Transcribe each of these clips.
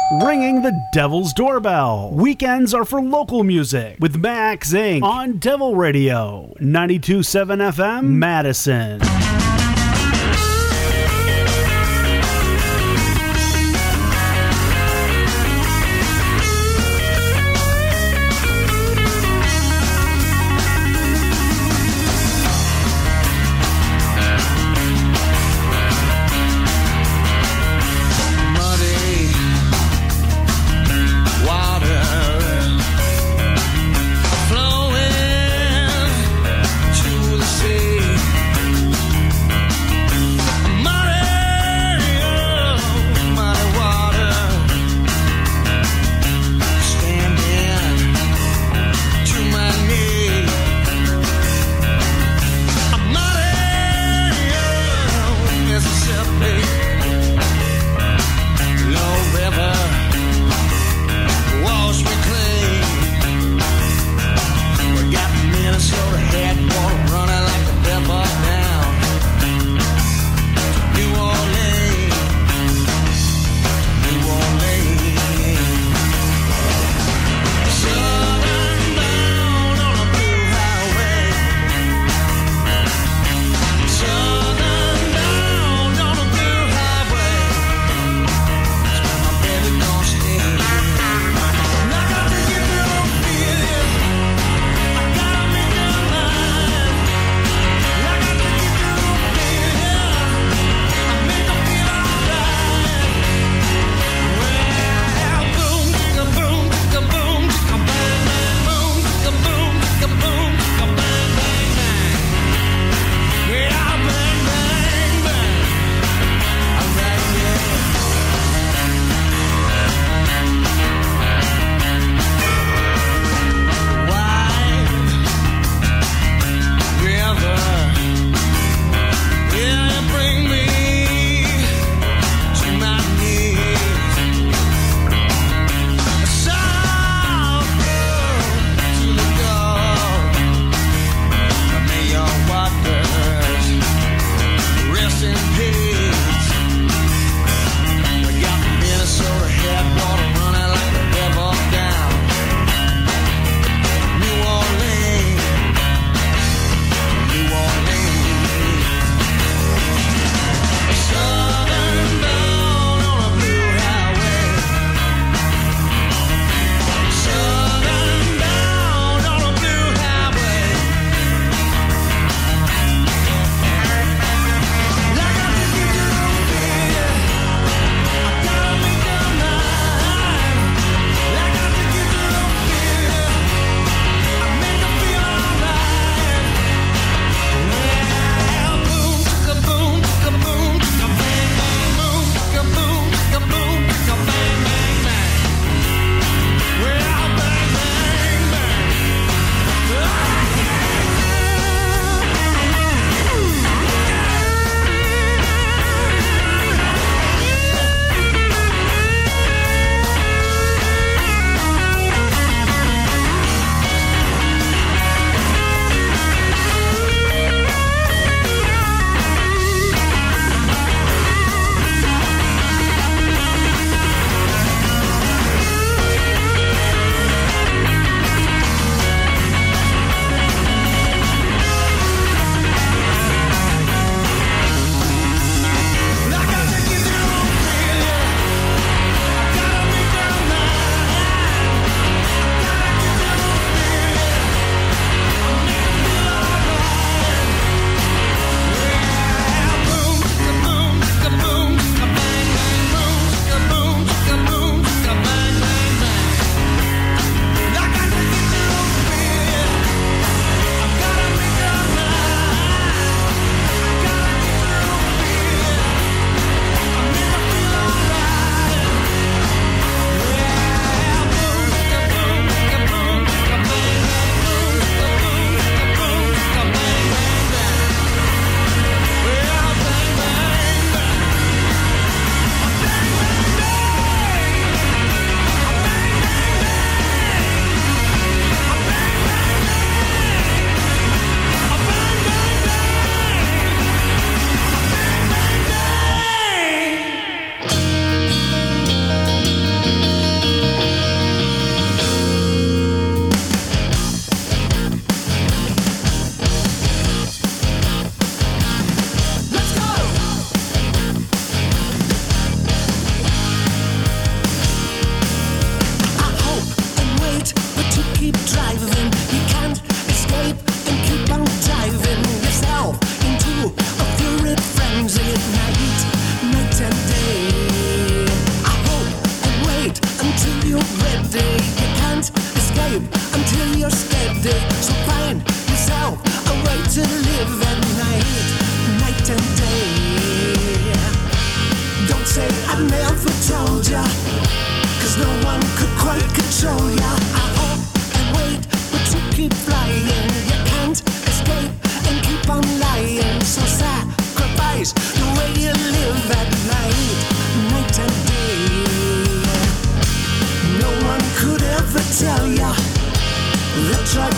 Ringing the Devil's Doorbell. Weekends are for local music with Max Inc. on Devil Radio, 92.7 FM, Madison.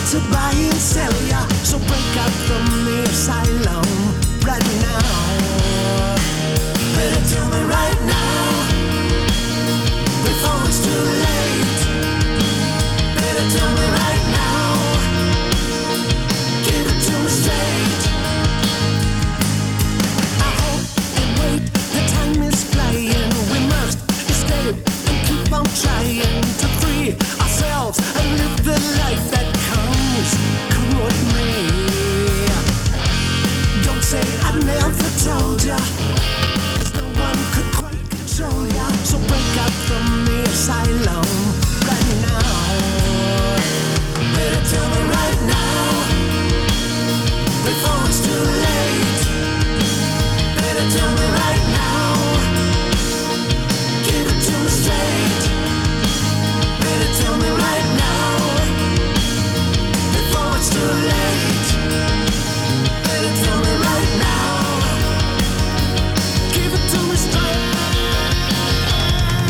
to buy and sell ya. So break out from the asylum right now. Better tell me right now, before it's too late. Better tell me right now, give it to me straight. I hope and wait, the time is flying. We must escape and keep on trying to free ourselves and live the life that comes. Come with me. Don't say I never told ya, 'cause no one could quite control ya. So break out from the asylum right now. Better tell me right now, before it's too late. Better tell me right now, give it to me straight. Better tell me right now, before it's too late. Better tell me right now, give it to me straight.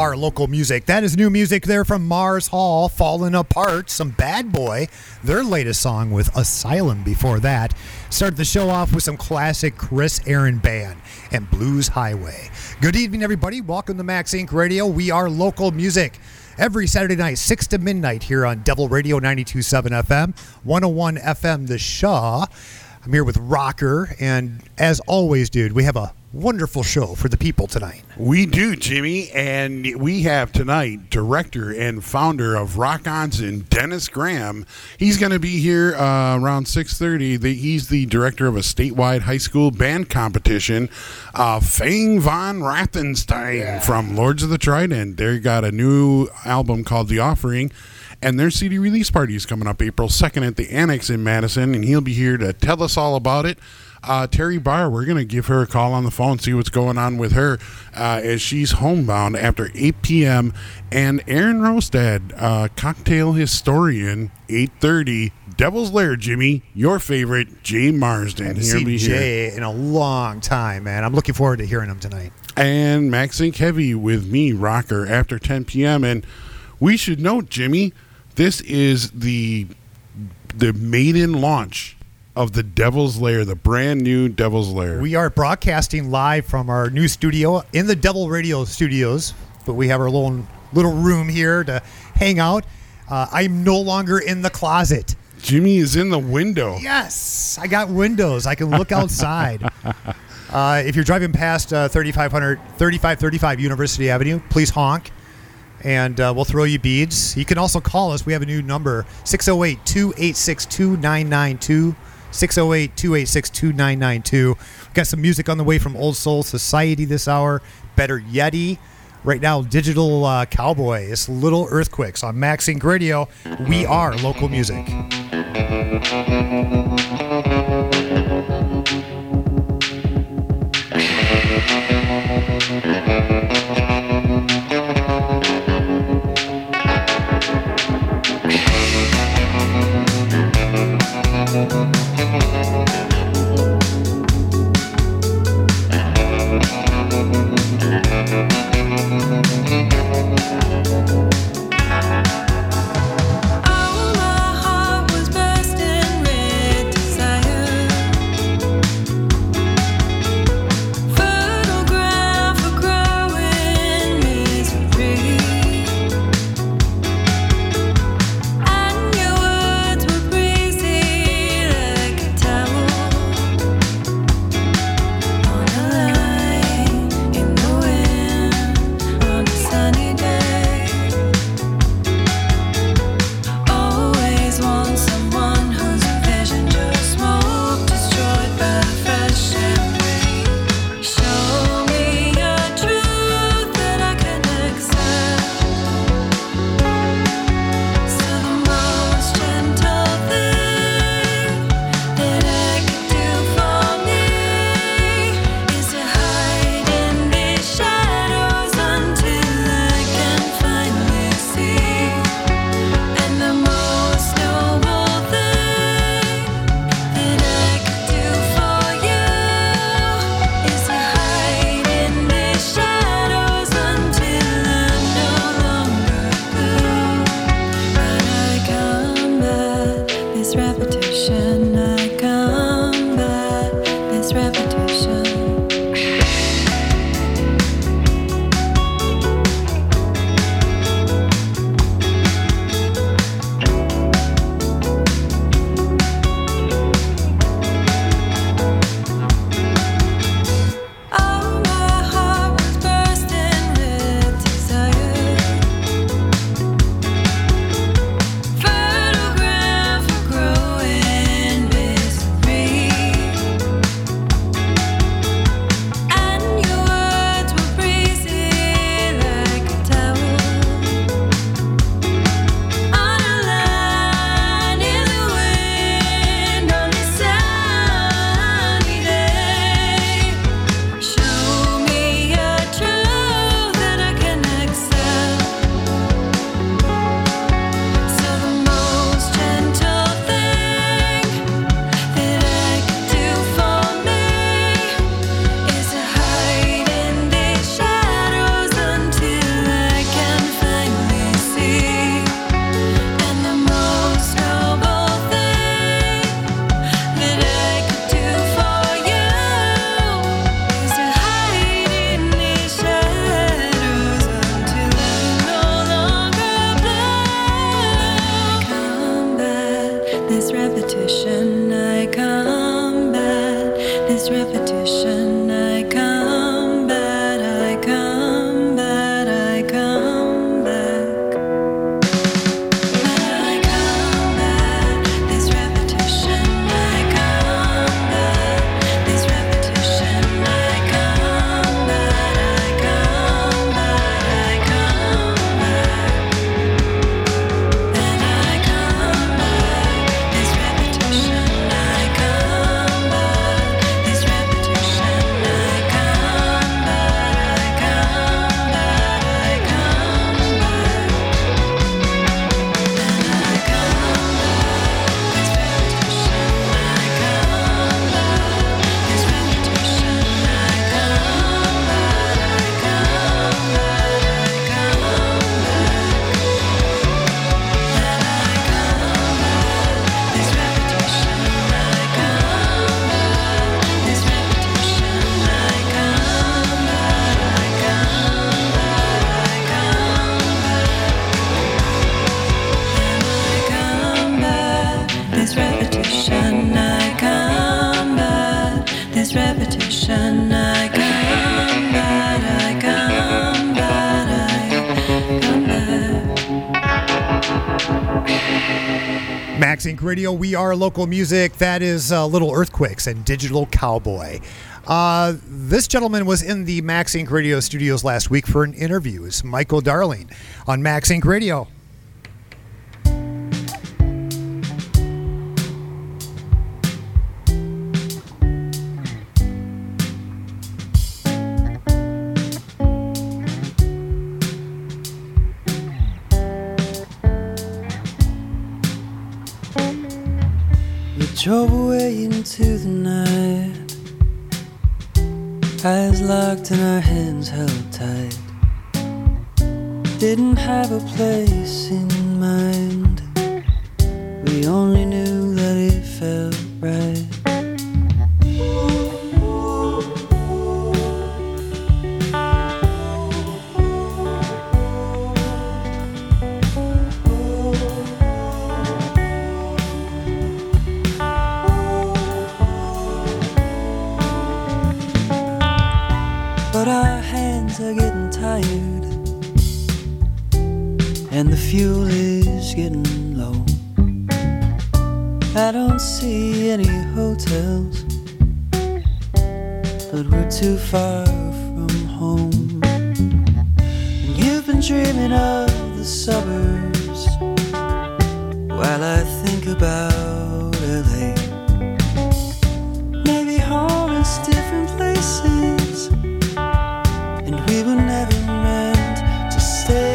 are local music. That is new music there from Mars Hall, Falling Apart, some Bad Boy, their latest song with Asylum before that. Started the show off with some classic Chris Aaron Band and Blues Highway. Good evening, everybody. Welcome to Max Inc. Radio. We are local music. Every Saturday night, 6 to midnight here on Devil Radio 92.7 FM, 101 FM The Shaw. I'm here with Rocker, and as always, dude, we have a wonderful show for the people tonight. We do, Jimmy, and we have tonight director and founder of Rock Onsen, Dennis Graham. He's going to be here around 6:30. He's the director of a statewide high school band competition. Fang von Rathenstein from Lords of the Trident. They got a new album called The Offering, and their CD release party is coming up April 2nd at the Annex in Madison, and he'll be here to tell us all about it. Terry Barr, we're going to give her a call on the phone, see what's going on with her as she's homebound after 8 p.m. And Aaron Rostad, cocktail historian, 8:30. Devil's Lair, Jimmy, your favorite, Jay Marsden. Haven't seen Jay in a long time, man. I'm looking forward to hearing him tonight. And Max Inc. Heavy with me, Rocker, after 10 p.m. And we should note, Jimmy, this is the maiden launch of the Devil's Lair, the brand new Devil's Lair. We are broadcasting live from our new studio in the Devil Radio studios, but we have our little room here to hang out. I'm no longer in the closet. Jimmy is in the window. Yes, I got windows. I can look outside. If you're driving past 3535 University Avenue, please honk, and we'll throw you beads. You can also call us. We have a new number, 608-286-2992. 608-286-2992. Got some music on the way from Old Soul Society this hour. Better Yeti. Right now, Digital Cowboy. It's Little Earthquakes on Max Inc. Radio. We are local music. Oh, my heart was bursting red. Max Inc. Radio, we are local music. That is Little Earthquakes and Digital Cowboy. This gentleman was in the Max Inc. Radio studios last week for an interview. It's Michael Darling on Max Inc. Radio. Drove away into the night, eyes locked and our hands held tight. Didn't have a place in mind, we only knew that it felt right. But our hands are getting tired, and the fuel is getting low. I don't see any hotels, but we're too far from home. And you've been dreaming of the suburbs while I think about LA. Maybe home is different places, and we were never meant to stay.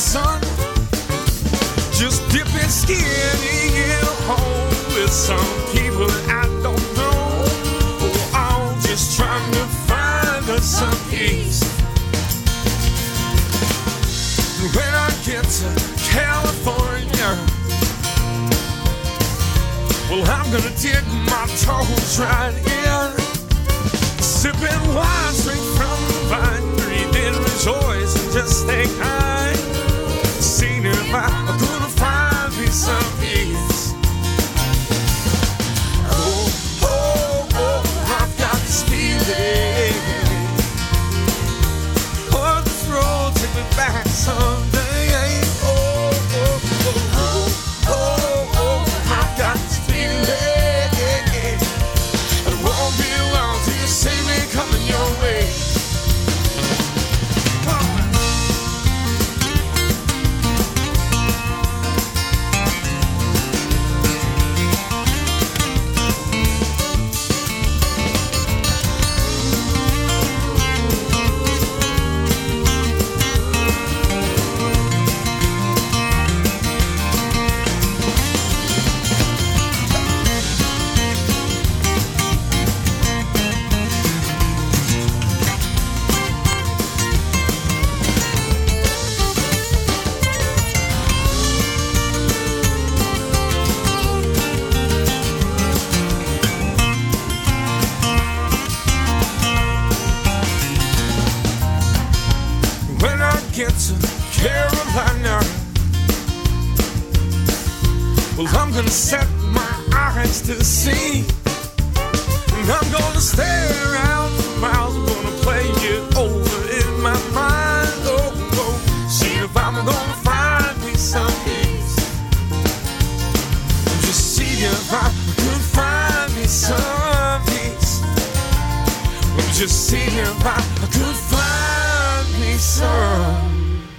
sun. Just dipping skin in a hole with some people I don't know. Oh, I'm just trying to find us some peace. When I get to California, well, I'm gonna dig my toes right in. Sipping wine straight from the vine, breathing, rejoice, and just stay kind. Seeing if I'm gonna find me some peace. Oh, oh, oh, I've got this feeling. Oh, this road take me back someday. Oh, oh, oh, oh, oh, oh, I've got this feeling. It won't be long till you see me coming your way. Get to Carolina, well, I'm gonna set my eyes to the sea, and I'm gonna stare out for miles. I'm gonna play it over in my mind. Oh, oh, see if I'm gonna find me some peace. Just see if I could find me some peace. Just see if I could find me some.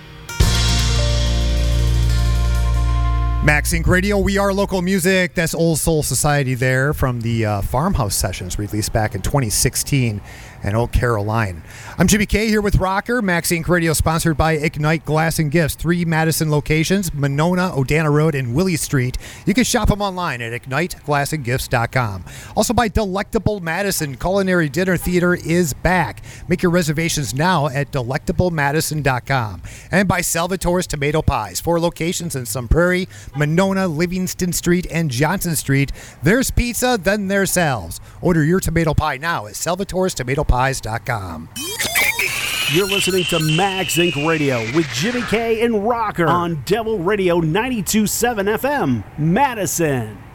Max Inc. Radio, we are local music. That's Old Soul Society there from the Farmhouse Sessions released back in 2016 in Oak Caroline. I'm Jimmy K here with Rocker. Max Inc. Radio sponsored by Ignite Glass and Gifts. 3 Madison locations, Monona, Odana Road, and Willie Street. You can shop them online at IgniteGlassandGifts.com. Also by Delectable Madison. Culinary Dinner Theater is back. Make your reservations now at DelectableMadison.com. And by Salvatore's Tomato Pies. 4 locations in Sun Prairie, Monona, Livingston Street, and Johnson Street. There's pizza, then there's sales. Order your tomato pie now at Salvatore'sTomatoPies.com. You're listening to Max Inc. Radio with Jimmy K and Rocker on Devil Radio 92.7 FM, Madison.